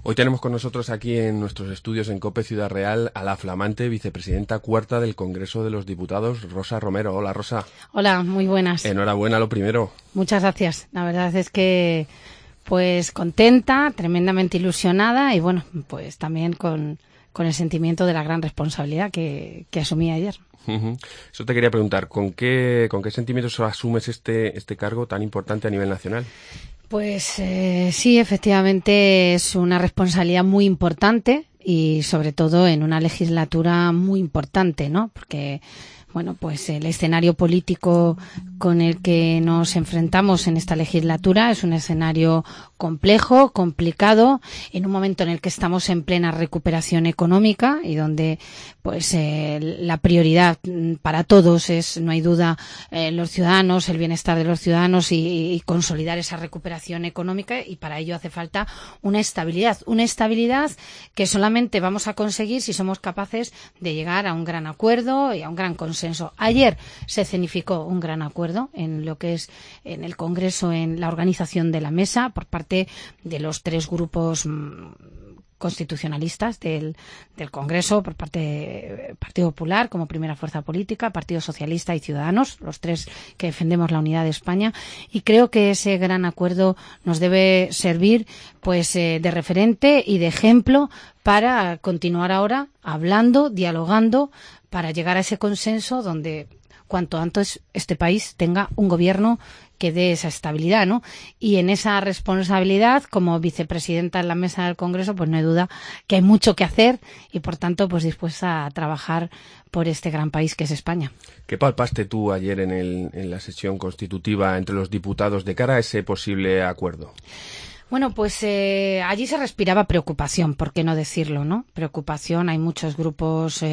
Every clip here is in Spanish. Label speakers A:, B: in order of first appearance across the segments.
A: Hoy tenemos con nosotros aquí en nuestros estudios en COPE Ciudad Real a la flamante vicepresidenta cuarta del Congreso de los Diputados, Rosa Romero. Hola, Rosa.
B: Hola, muy buenas.
A: Enhorabuena, lo primero.
B: Muchas gracias. La verdad es que, pues, contenta, tremendamente ilusionada y, bueno, pues también con el sentimiento de la gran responsabilidad que asumí ayer.
A: Eso te quería preguntar, ¿con qué sentimientos asumes este cargo tan importante a nivel nacional?
B: Pues sí, efectivamente es una responsabilidad muy importante y sobre todo en una legislatura muy importante, ¿no? Porque, bueno, pues el escenario político con el que nos enfrentamos en esta legislatura es un escenario complejo, complicado, en un momento en el que estamos en plena recuperación económica y donde pues la prioridad para todos es, no hay duda, los ciudadanos, el bienestar de los ciudadanos y consolidar esa recuperación económica, y para ello hace falta una estabilidad que solamente vamos a conseguir si somos capaces de llegar a un gran acuerdo y a un gran consenso. Ayer se escenificó un gran acuerdo en lo que es en el Congreso, en la organización de la mesa por parte de los tres grupos constitucionalistas del Congreso, por parte del Partido Popular como primera fuerza política, Partido Socialista y Ciudadanos, los tres que defendemos la unidad de España, y creo que ese gran acuerdo nos debe servir pues de referente y de ejemplo para continuar ahora hablando, dialogando, para llegar a ese consenso donde cuanto antes este país tenga un gobierno que dé esa estabilidad, ¿no? Y en esa responsabilidad, como vicepresidenta en la mesa del Congreso, pues no hay duda que hay mucho que hacer y, por tanto, pues dispuesta a trabajar por este gran país que es España.
A: ¿Qué palpaste tú ayer en la sesión constitutiva entre los diputados de cara a ese posible acuerdo?
B: Bueno, pues allí se respiraba preocupación, ¿por qué no decirlo, no? Preocupación, hay muchos grupos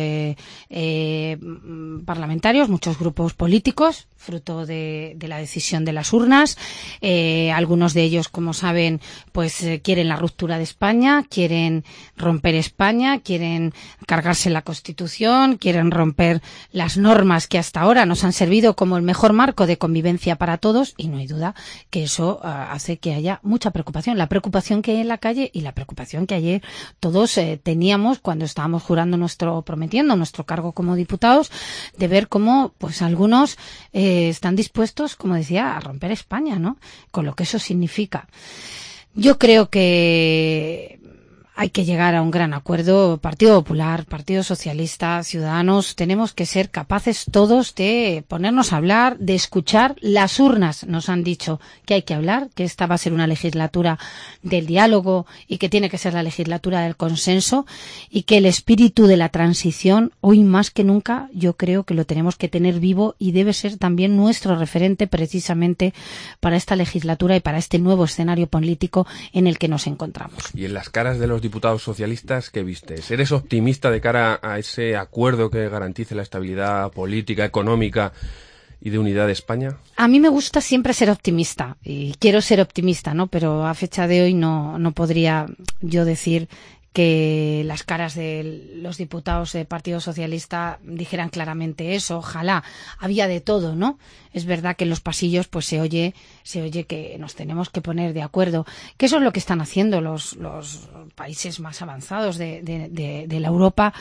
B: parlamentarios, muchos grupos políticos, fruto de la decisión de las urnas. Algunos de ellos, como saben, pues quieren la ruptura de España, quieren romper España, quieren cargarse la Constitución, quieren romper las normas que hasta ahora nos han servido como el mejor marco de convivencia para todos, y no hay duda que eso hace que haya mucha preocupación. La preocupación que hay en la calle y la preocupación que ayer todos teníamos cuando estábamos prometiendo nuestro cargo como diputados, de ver cómo pues algunos están dispuestos, como decía, a romper España, ¿no? Con lo que eso significa. Yo creo que hay que llegar a un gran acuerdo. Partido Popular, Partido Socialista, Ciudadanos, tenemos que ser capaces todos de ponernos a hablar, de escuchar. Las urnas nos han dicho que hay que hablar, que esta va a ser una legislatura del diálogo y que tiene que ser la legislatura del consenso, y que el espíritu de la transición, hoy más que nunca, yo creo que lo tenemos que tener vivo y debe ser también nuestro referente precisamente para esta legislatura y para este nuevo escenario político en el que nos encontramos.
A: Y en las caras de los diputados socialistas, ¿qué vistes? ¿Eres optimista de cara a ese acuerdo que garantice la estabilidad política, económica y de unidad de España?
B: A mí me gusta siempre ser optimista y quiero ser optimista, ¿no? Pero a fecha de hoy no podría yo decir que las caras de los diputados del Partido Socialista dijeran claramente eso. Ojalá. Había de todo, ¿no? Es verdad que en los pasillos pues se oye que nos tenemos que poner de acuerdo, que eso es lo que están haciendo los países más avanzados de la Europa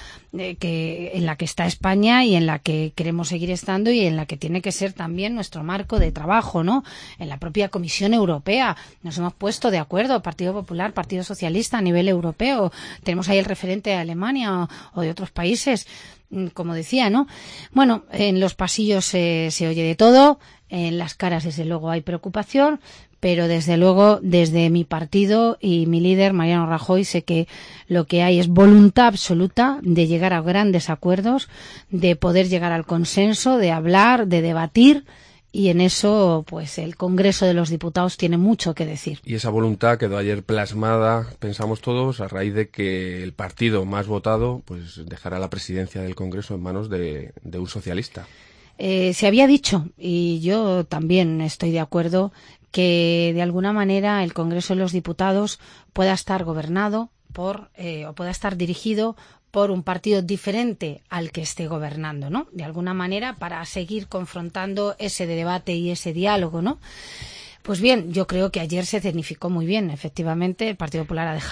B: en la que está España y en la que queremos seguir estando y en la que tiene que ser también nuestro marco de trabajo, ¿no? En la propia Comisión Europea nos hemos puesto de acuerdo, Partido Popular, Partido Socialista a nivel europeo. Tenemos ahí el referente de Alemania o de otros países, como decía, ¿no? Bueno, en los pasillos se oye de todo, en las caras desde luego hay preocupación, pero desde luego desde mi partido y mi líder, Mariano Rajoy, sé que lo que hay es voluntad absoluta de llegar a grandes acuerdos, de poder llegar al consenso, de hablar, de debatir. Y en eso, pues el Congreso de los Diputados tiene mucho que decir.
A: Y esa voluntad quedó ayer plasmada, pensamos todos, a raíz de que el partido más votado pues dejará la presidencia del Congreso en manos de un socialista.
B: Se había dicho, y yo también estoy de acuerdo, que de alguna manera el Congreso de los Diputados pueda estar gobernado o pueda estar dirigido por un partido diferente al que esté gobernando, ¿no? De alguna manera para seguir confrontando ese debate y ese diálogo, ¿no? Pues bien, yo creo que ayer se significó muy bien. Efectivamente, el Partido Popular ha dejado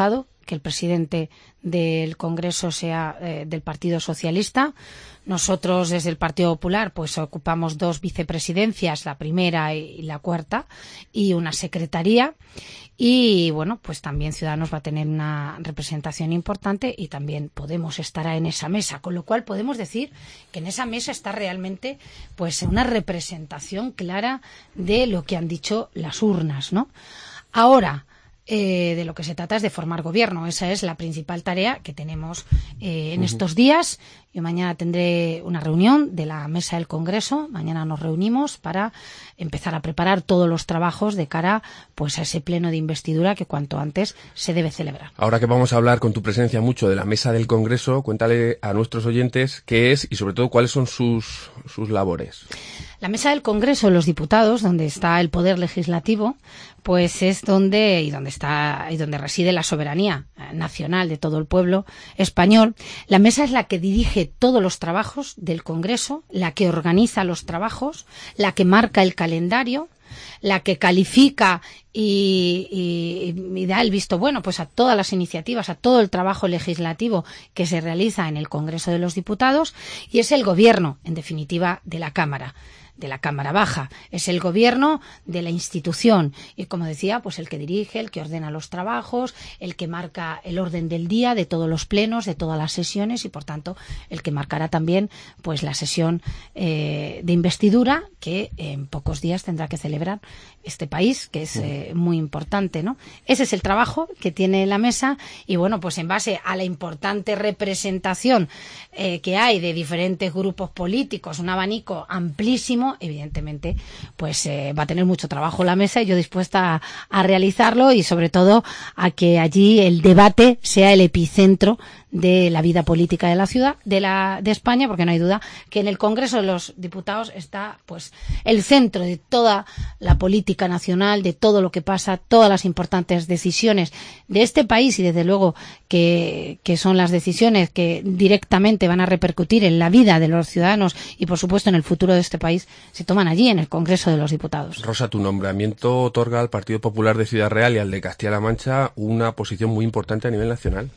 B: que el presidente del Congreso sea del Partido Socialista. Nosotros, desde el Partido Popular, pues ocupamos 2 vicepresidencias, la primera y la cuarta, y una secretaría. Y bueno, pues también Ciudadanos va a tener una representación importante y también Podemos estará en esa mesa, con lo cual podemos decir que en esa mesa está realmente pues una representación clara de lo que han dicho las urnas, ¿no? Ahora, de lo que se trata es de formar gobierno. Esa es la principal tarea que tenemos en estos días. Yo mañana tendré una reunión de la mesa del Congreso. Mañana nos reunimos para empezar a preparar todos los trabajos de cara pues a ese pleno de investidura que cuanto antes se debe celebrar.
A: Ahora que vamos a hablar con tu presencia mucho de la mesa del Congreso, cuéntale a nuestros oyentes qué es y sobre todo cuáles son sus labores.
B: La mesa del Congreso de los Diputados, donde está el poder legislativo, pues es donde reside la soberanía nacional de todo el pueblo español. La mesa es la que dirige todos los trabajos del Congreso, la que organiza los trabajos, la que marca el calendario, la que califica y da el visto bueno pues a todas las iniciativas, a todo el trabajo legislativo que se realiza en el Congreso de los Diputados, y es el gobierno, en definitiva, de la Cámara Baja. Es el gobierno de la institución y, como decía, pues el que dirige, el que ordena los trabajos, el que marca el orden del día de todos los plenos, de todas las sesiones y, por tanto, el que marcará también pues la sesión de investidura que en pocos días tendrá que celebrar este país, que es muy importante, ¿no? Ese es el trabajo que tiene la mesa y, bueno, pues en base a la importante representación que hay de diferentes grupos políticos, un abanico amplísimo, evidentemente, pues va a tener mucho trabajo la mesa y yo dispuesta a realizarlo y sobre todo a que allí el debate sea el epicentro de la vida política de la ciudad, de España, porque no hay duda que en el Congreso de los Diputados está pues el centro de toda la política nacional, de todo lo que pasa, todas las importantes decisiones de este país y desde luego que son las decisiones que directamente van a repercutir en la vida de los ciudadanos y por supuesto en el futuro de este país, se toman allí en el Congreso de los Diputados.
A: Rosa, tu nombramiento otorga al Partido Popular de Ciudad Real y al de Castilla-La Mancha una posición muy importante a nivel nacional.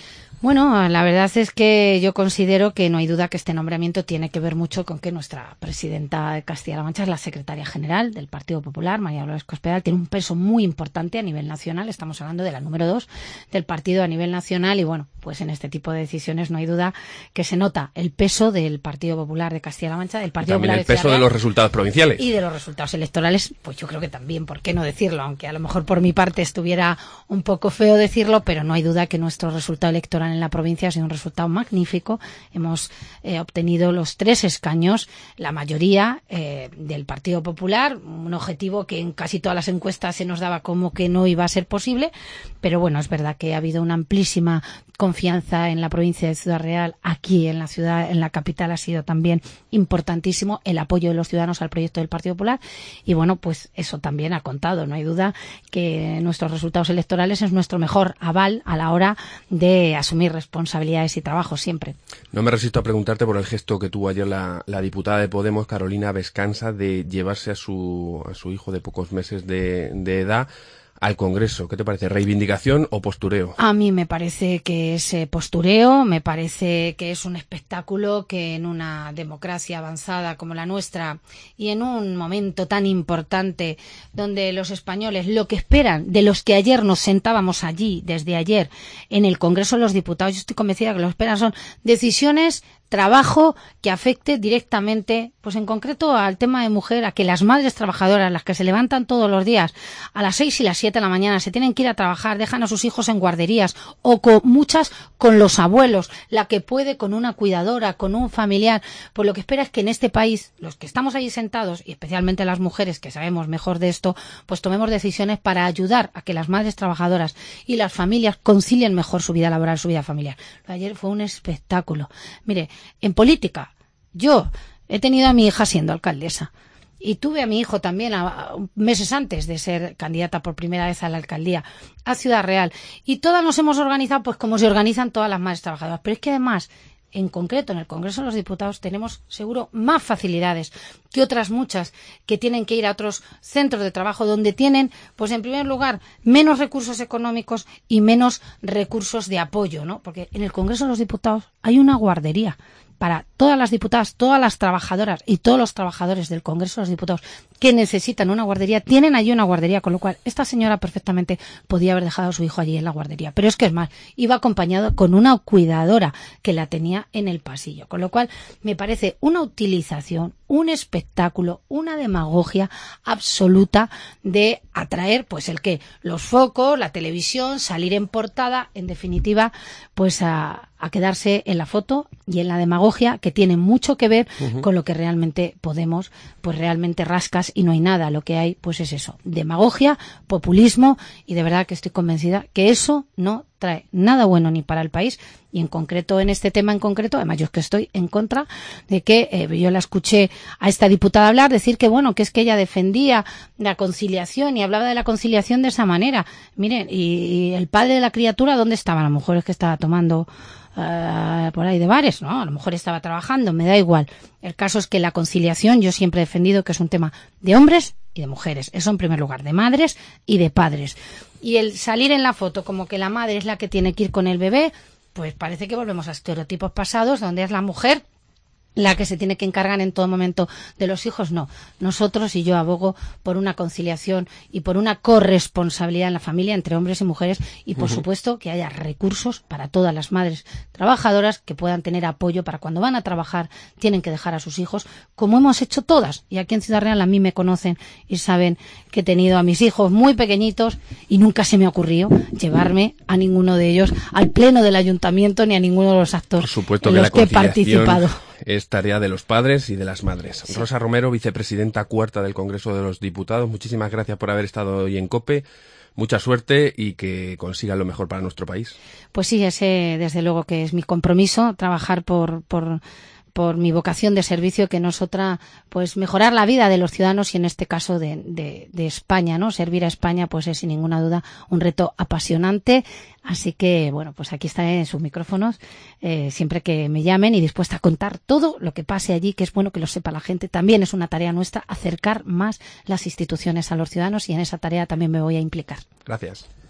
B: Bueno, la verdad es que yo considero que no hay duda que este nombramiento tiene que ver mucho con que nuestra presidenta de Castilla-La Mancha es la secretaria general del Partido Popular, María Dolores Cospedal, tiene un peso muy importante a nivel nacional, estamos hablando de la número 2 del partido a nivel nacional y bueno, pues en este tipo de decisiones no hay duda que se nota el peso del Partido Popular de Castilla-La Mancha, del Partido Popular de Ciudad Real.
A: También el peso de los resultados provinciales.
B: Y de los resultados electorales, pues yo creo que también, ¿por qué no decirlo? Aunque a lo mejor por mi parte estuviera un poco feo decirlo, pero no hay duda que nuestro resultado electoral en la provincia ha sido un resultado magnífico. Hemos obtenido los 3 escaños, la mayoría del Partido Popular, un objetivo que en casi todas las encuestas se nos daba como que no iba a ser posible, pero bueno, es verdad que ha habido una amplísima confianza en la provincia de Ciudad Real, aquí en la ciudad, en la capital ha sido también importantísimo el apoyo de los ciudadanos al proyecto del Partido Popular y bueno, pues eso también ha contado, no hay duda que nuestros resultados electorales es nuestro mejor aval a la hora de asumir responsabilidades y trabajo siempre.
A: No me resisto a preguntarte por el gesto que tuvo ayer la diputada de Podemos, Carolina Vescansa, de llevarse a su hijo de pocos meses de edad al Congreso. ¿Qué te parece? ¿Reivindicación o postureo?
B: A mí me parece que es postureo, me parece que es un espectáculo que en una democracia avanzada como la nuestra y en un momento tan importante donde los españoles lo que esperan de los que ayer nos sentábamos allí, desde ayer, en el Congreso de los Diputados, yo estoy convencida que lo que esperan son decisiones, trabajo que afecte directamente, pues en concreto al tema de mujer, a que las madres trabajadoras, las que se levantan todos los días a las 6 y las 7 de la mañana, se tienen que ir a trabajar, dejan a sus hijos en guarderías o muchas con los abuelos, la que puede con una cuidadora, con un familiar, pues lo que espera es que en este país, los que estamos allí sentados y especialmente las mujeres que sabemos mejor de esto, pues tomemos decisiones para ayudar a que las madres trabajadoras y las familias concilien mejor su vida laboral, su vida familiar. Ayer fue un espectáculo. Mire, en política, yo he tenido a mi hija siendo alcaldesa y tuve a mi hijo también meses antes de ser candidata por primera vez a la alcaldía a Ciudad Real y todas nos hemos organizado pues como se organizan todas las madres trabajadoras, pero es que además en concreto en el Congreso de los Diputados tenemos seguro más facilidades que otras muchas que tienen que ir a otros centros de trabajo donde tienen, pues en primer lugar, menos recursos económicos y menos recursos de apoyo, ¿no? Porque en el Congreso de los Diputados hay una guardería para todas las diputadas, todas las trabajadoras y todos los trabajadores del Congreso de los Diputados que necesitan una guardería, tienen allí una guardería, con lo cual esta señora perfectamente podía haber dejado a su hijo allí en la guardería. Pero es que es más, iba acompañado con una cuidadora que la tenía en el pasillo, con lo cual me parece una utilización, un espectáculo, una demagogia absoluta de atraer, pues el que los focos, la televisión, salir en portada, en definitiva, pues a quedarse en la foto y en la demagogia, que tiene mucho que ver con lo que realmente Podemos, pues realmente rascas y no hay nada. Lo que hay, pues es eso, demagogia, populismo, y de verdad que estoy convencida que eso no trae nada bueno ni para el país, y en concreto en este tema en concreto, además yo es que estoy en contra de que yo la escuché a esta diputada hablar, decir que bueno, que es que ella defendía la conciliación y hablaba de la conciliación de esa manera. Miren, y el padre de la criatura, ¿dónde estaba? A lo mejor es que estaba tomando por ahí de bares, ¿no? A lo mejor estaba trabajando, me da igual. El caso es que la conciliación, yo siempre he defendido que es un tema de hombres y de mujeres. Eso en primer lugar, de madres y de padres. Y el salir en la foto como que la madre es la que tiene que ir con el bebé, pues parece que volvemos a estereotipos pasados, donde es la mujer la que se tiene que encargar en todo momento de los hijos. No, nosotros y yo abogo por una conciliación y por una corresponsabilidad en la familia entre hombres y mujeres, y por supuesto que haya recursos para todas las madres trabajadoras que puedan tener apoyo para cuando van a trabajar, tienen que dejar a sus hijos, como hemos hecho todas. Y aquí en Ciudad Real a mí me conocen y saben que he tenido a mis hijos muy pequeñitos y nunca se me ha ocurrido llevarme a ninguno de ellos al pleno del ayuntamiento ni a ninguno de los actos
A: por supuesto
B: en los que he participado.
A: Es tarea de los padres y de las madres. Sí. Rosa Romero, vicepresidenta cuarta del Congreso de los Diputados, muchísimas gracias por haber estado hoy en COPE. Mucha suerte y que consigan lo mejor para nuestro país.
B: Pues sí, ese desde luego que es mi compromiso, trabajar por mi vocación de servicio, que no es otra, pues mejorar la vida de los ciudadanos y en este caso de España, ¿no? Servir a España, pues es sin ninguna duda un reto apasionante. Así que, bueno, pues aquí estaré en sus micrófonos siempre que me llamen y dispuesta a contar todo lo que pase allí, que es bueno que lo sepa la gente. También es una tarea nuestra acercar más las instituciones a los ciudadanos y en esa tarea también me voy a implicar.
A: Gracias.